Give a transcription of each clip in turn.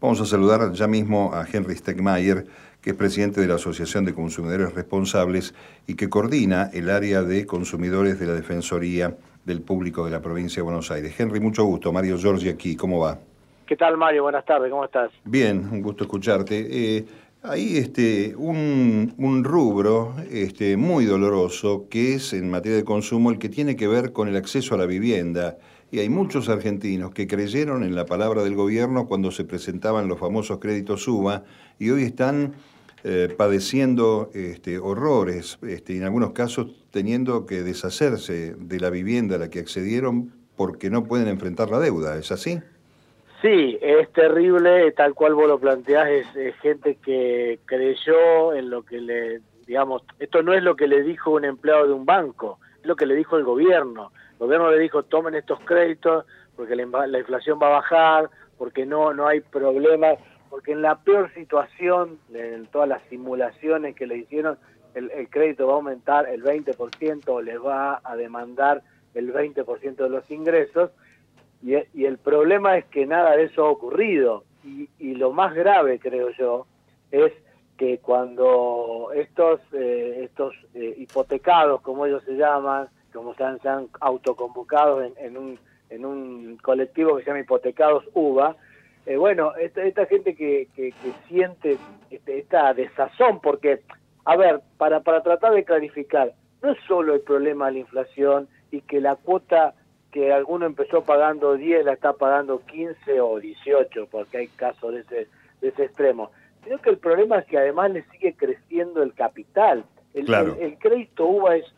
Vamos a saludar ya mismo a Henry Stegmaier, que es presidente de la Asociación de Consumidores Responsables y que coordina el área de consumidores de la Defensoría del Público de la Provincia de Buenos Aires. Henry, mucho gusto. Mario Giorgi aquí. ¿Cómo va? ¿Qué tal, Mario? Buenas tardes. ¿Cómo estás? Bien, un gusto escucharte. Hay un rubro muy doloroso que es en materia de consumo el que tiene que ver con el acceso a la vivienda. Y hay muchos argentinos que creyeron en la palabra del gobierno cuando se presentaban los famosos créditos UBA y hoy están padeciendo horrores, en algunos casos teniendo que deshacerse de la vivienda a la que accedieron porque no pueden enfrentar la deuda. ¿Es así? Sí, es terrible, tal cual vos lo planteás, es gente que creyó en lo que digamos, esto no es lo que le dijo un empleado de un banco, es lo que le dijo el gobierno. El gobierno le dijo, tomen estos créditos porque la inflación va a bajar, porque no hay problemas, porque en la peor situación, en todas las simulaciones que le hicieron, el crédito va a aumentar el 20%, les va a demandar el 20% de los ingresos. Y el problema es que nada de eso ha ocurrido. Y lo más grave, creo yo, es que cuando estos hipotecados, como ellos se llaman, como se han autoconvocado en un colectivo que se llama Hipotecados UBA, esta gente que siente esta desazón, porque, a ver, para tratar de clarificar, no es solo el problema de la inflación y que la cuota que alguno empezó pagando 10, la está pagando 15 o 18, porque hay casos de ese extremo. Sino que el problema es que además le sigue creciendo el capital. Claro. El crédito UBA es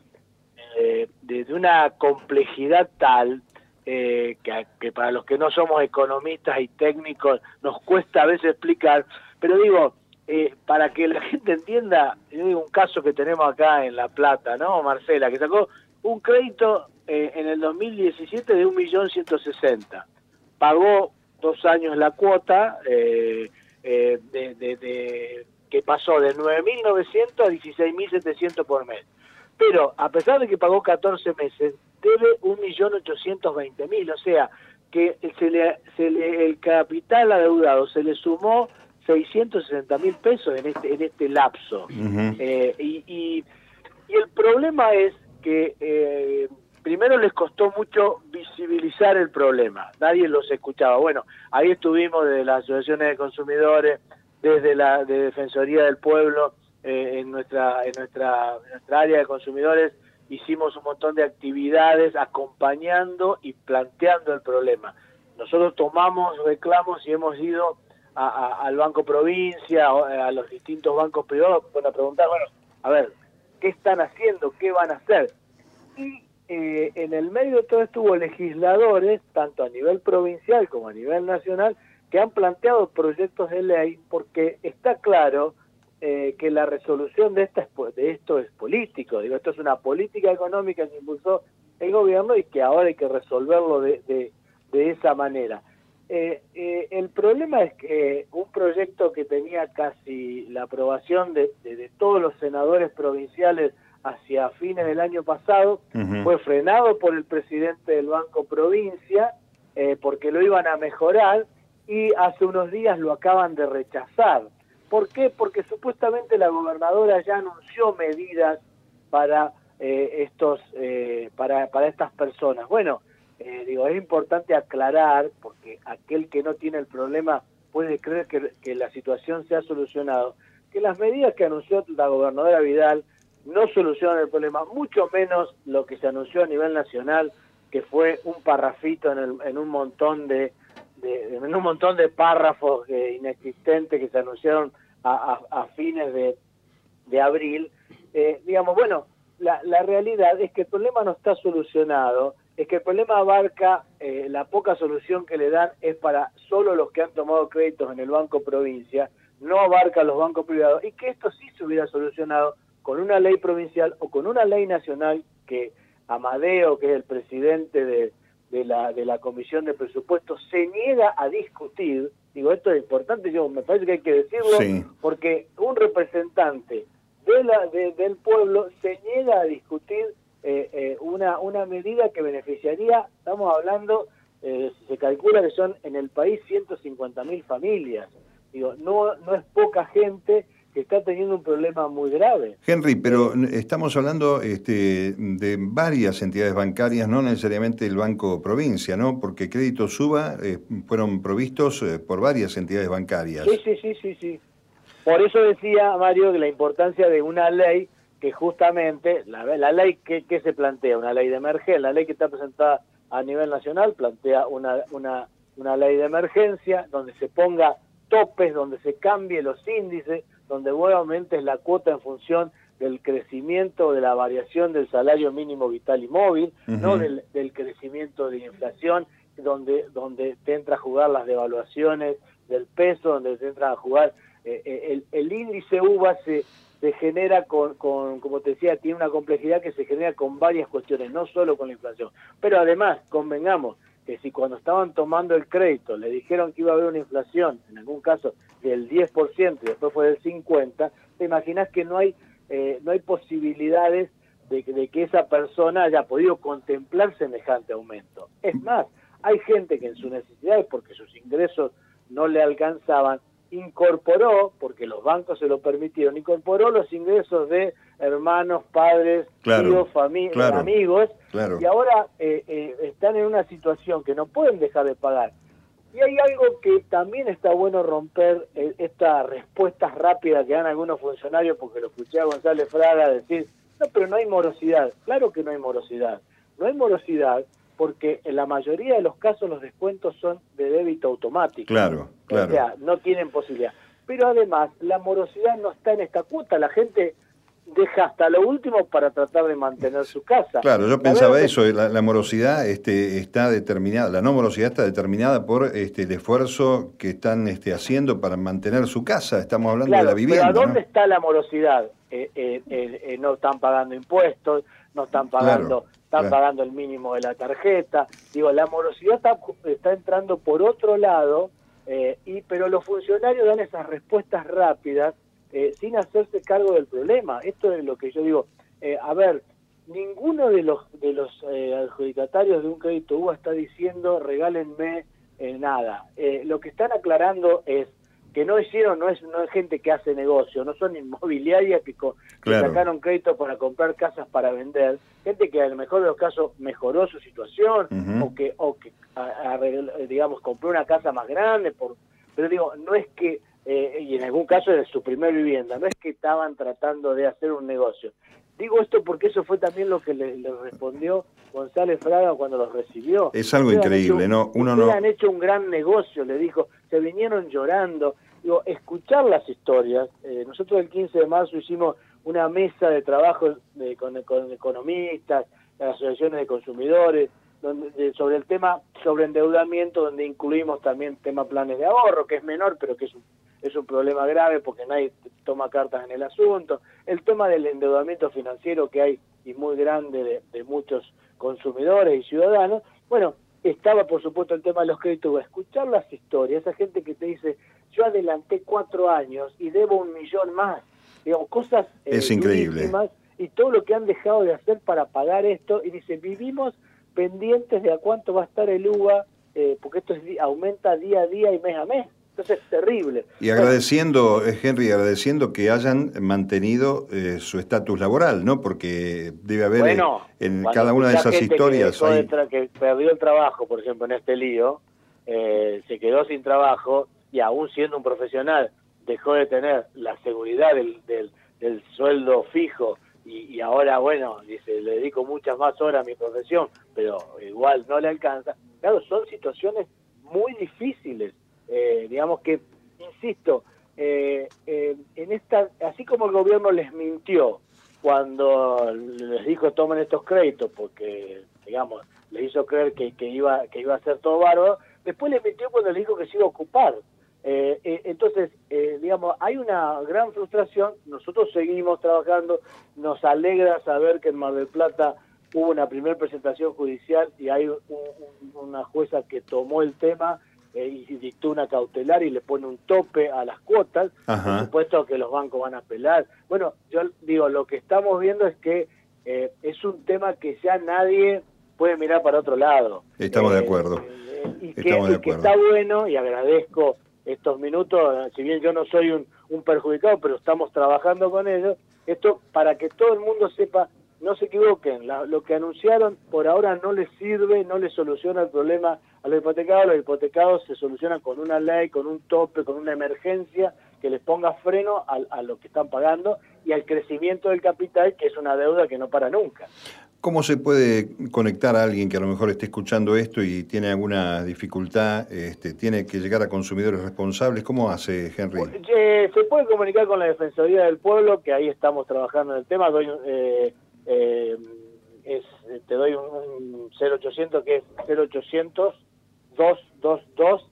de una complejidad tal que para los que no somos economistas y técnicos nos cuesta a veces explicar, pero digo, para que la gente entienda, yo digo un caso que tenemos acá en La Plata, ¿no? Marcela, que sacó un crédito en el 2017 de 1.160.000. Pagó 2 años la cuota, que pasó de 9.900 a 16.700 por mes. Pero a pesar de que pagó 14 meses, debe 1.820.000. O sea, que el capital adeudado se le sumó 660.000 pesos en este lapso. Y el problema es que primero les costó mucho visibilizar el problema, nadie los escuchaba. Bueno, ahí estuvimos desde las asociaciones de consumidores, desde la Defensoría del Pueblo, en nuestra área de consumidores hicimos un montón de actividades acompañando y planteando el problema. Nosotros tomamos reclamos y hemos ido al Banco Provincia, a los distintos bancos privados, para preguntar, bueno, a ver, ¿qué están haciendo? ¿Qué van a hacer? Y en el medio de todo esto hubo legisladores, tanto a nivel provincial como a nivel nacional, que han planteado proyectos de ley porque está claro que la resolución de esto es político. Digo, esto es una política económica que impulsó el gobierno y que ahora hay que resolverlo de esa manera. El problema es que un proyecto que tenía casi la aprobación de todos los senadores provinciales hacia fines del año pasado, fue frenado por el presidente del Banco Provincia, porque lo iban a mejorar, y hace unos días lo acaban de rechazar. ¿Por qué? Porque supuestamente la gobernadora ya anunció medidas para para estas personas. Bueno, es importante aclarar, porque aquel que no tiene el problema puede creer que la situación se ha solucionado, que las medidas que anunció la gobernadora Vidal no solucionan el problema, mucho menos lo que se anunció a nivel nacional, que fue un parrafito en un montón de párrafos inexistentes que se anunciaron a fines de abril. La realidad es que el problema no está solucionado, es que el problema abarca, la poca solución que le dan es para solo los que han tomado créditos en el Banco Provincia, no abarca a los bancos privados, y que esto sí se hubiera solucionado con una ley provincial o con una ley nacional que Amadeo, que es el presidente de la Comisión de Presupuestos, se niega a discutir. Digo, esto es importante, me parece que hay que decirlo, sí, porque un representante del pueblo se niega a discutir una medida que beneficiaría, estamos hablando se calcula que son en el país 150.000 familias. Digo, no es poca gente que está teniendo un problema muy grave. Henry, pero estamos hablando de varias entidades bancarias, no necesariamente el Banco Provincia, ¿no? Porque Crédito Suba fueron provistos por varias entidades bancarias. Sí. Por eso decía, Mario, que la importancia de una ley que justamente, la ley que se plantea, una ley de emergencia, la ley que está presentada a nivel nacional plantea una ley de emergencia donde se ponga topes, donde se cambie los índices, donde nuevamente es la cuota en función del crecimiento, de la variación del salario mínimo vital y móvil, no del crecimiento de inflación, donde te entra a jugar las devaluaciones del peso, donde te entra a jugar el índice UVA se genera como te decía, tiene una complejidad que se genera con varias cuestiones, no solo con la inflación. Pero además, convengamos que si cuando estaban tomando el crédito le dijeron que iba a haber una inflación, en algún caso del 10% y después fue del 50%, te imaginas que no hay posibilidades de que esa persona haya podido contemplar semejante aumento. Es más, hay gente que en sus necesidades, porque sus ingresos no le alcanzaban, incorporó, porque los bancos se lo permitieron, incorporó los ingresos de hermanos, padres, tíos, amigos, y ahora están en una situación que no pueden dejar de pagar. Y hay algo que también está bueno romper, estas respuestas rápidas que dan algunos funcionarios, porque lo escuché a González Fraga decir, no, pero no hay morosidad. Claro que no hay morosidad. No hay morosidad porque en la mayoría de los casos los descuentos son de débito automático. Claro. O sea, no tienen posibilidad. Pero además, la morosidad no está en esta cuota. La gente deja hasta lo último para tratar de mantener su casa. Claro, yo pensaba eso, la morosidad está determinada, la no morosidad está determinada por el esfuerzo que están haciendo para mantener su casa. Estamos hablando de la vivienda. Pero ¿a dónde está la morosidad? No están pagando impuestos, no están pagando... Están pagando el mínimo de la tarjeta. Digo, la morosidad está entrando por otro lado, pero los funcionarios dan esas respuestas rápidas sin hacerse cargo del problema. Esto es lo que yo digo. A ver, ninguno de los adjudicatarios de un crédito UVA está diciendo regálenme nada. Lo que están aclarando es que no es gente que hace negocio, no son inmobiliarias que sacaron crédito para comprar casas para vender, gente que en el mejor de los casos mejoró su situación o que digamos compró una casa más grande, pero digo, no es que, y en algún caso es su primer vivienda, no es que estaban tratando de hacer un negocio. Digo esto porque eso fue también lo que le respondió González Fraga cuando los recibió. Es algo increíble, ¿no? Ustedes han hecho un gran negocio, le dijo, se vinieron llorando. Digo, escuchar las historias. Nosotros el 15 de marzo hicimos una mesa de trabajo con economistas, las asociaciones de consumidores, sobre el tema sobre endeudamiento, donde incluimos también tema planes de ahorro, que es menor, pero que es un problema grave porque nadie toma cartas en el asunto. El tema del endeudamiento financiero que hay y muy grande de muchos consumidores y ciudadanos. Bueno, estaba por supuesto el tema de los créditos. Escuchar las historias, esa gente que te dice, yo adelanté 4 años y debo 1 millón más. Digamos, cosas es increíble. Y todo lo que han dejado de hacer para pagar esto, y dice, vivimos pendientes de a cuánto va a estar el UVA, porque esto aumenta día a día y mes a mes. Entonces es terrible. Y agradeciendo, Henry, que hayan mantenido su estatus laboral, ¿no? Porque debe haber en cada una de esas historias... Que perdió el trabajo, por ejemplo, en este lío, se quedó sin trabajo y aún siendo un profesional dejó de tener la seguridad del sueldo fijo y ahora, bueno, dice, le dedico muchas más horas a mi profesión, pero igual no le alcanza. Claro, son situaciones muy difíciles. Digamos que, insisto, en así como el gobierno les mintió cuando les dijo tomen estos créditos porque, digamos, les hizo creer que iba a ser todo bárbaro, después les mintió cuando les dijo que se iba a ocupar. Entonces, digamos, hay una gran frustración. Nosotros seguimos trabajando, nos alegra saber que en Mar del Plata hubo una primera presentación judicial y hay una jueza que tomó el tema y dictó una cautelar y le pone un tope a las cuotas. Por supuesto que los bancos van a apelar. Bueno, yo digo, lo que estamos viendo es que es un tema que ya nadie puede mirar para otro lado. Estamos de acuerdo. Estamos de acuerdo. Que está bueno, y agradezco estos minutos, si bien yo no soy un perjudicado, pero estamos trabajando con ellos, esto para que todo el mundo sepa, no se equivoquen, lo que anunciaron por ahora no les sirve, no les soluciona el problema a los hipotecados se solucionan con una ley, con un tope, con una emergencia que les ponga freno a lo que están pagando y al crecimiento del capital, que es una deuda que no para nunca. ¿Cómo se puede conectar a alguien que a lo mejor esté escuchando esto y tiene alguna dificultad, tiene que llegar a consumidores responsables? ¿Cómo hace, Henry? Se puede comunicar con la Defensoría del Pueblo, que ahí estamos trabajando en el tema. Te doy un 0800 que es 0800 222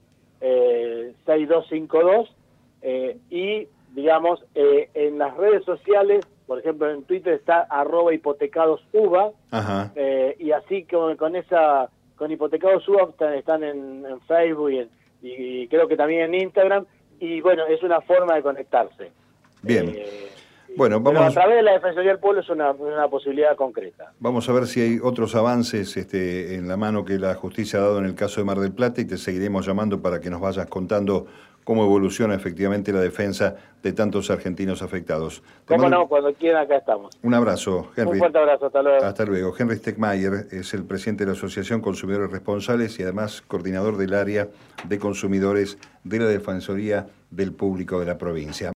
6252 y digamos en las redes sociales, por ejemplo en Twitter está @hipotecadosuva, y así con hipotecadosuva están en Facebook y creo que también en Instagram, y bueno, es una forma de conectarse. Bien. Bueno, pero a través de la Defensoría del Pueblo es una posibilidad concreta. Vamos a ver si hay otros avances en la mano que la justicia ha dado en el caso de Mar del Plata, y te seguiremos llamando para que nos vayas contando cómo evoluciona efectivamente la defensa de tantos argentinos afectados. Cómo no, cuando quieran acá estamos. Un abrazo, Henry. Un fuerte abrazo, hasta luego. Hasta luego. Henry Steckmayer es el presidente de la Asociación Consumidores Responsables y además coordinador del área de consumidores de la Defensoría del Público de la provincia.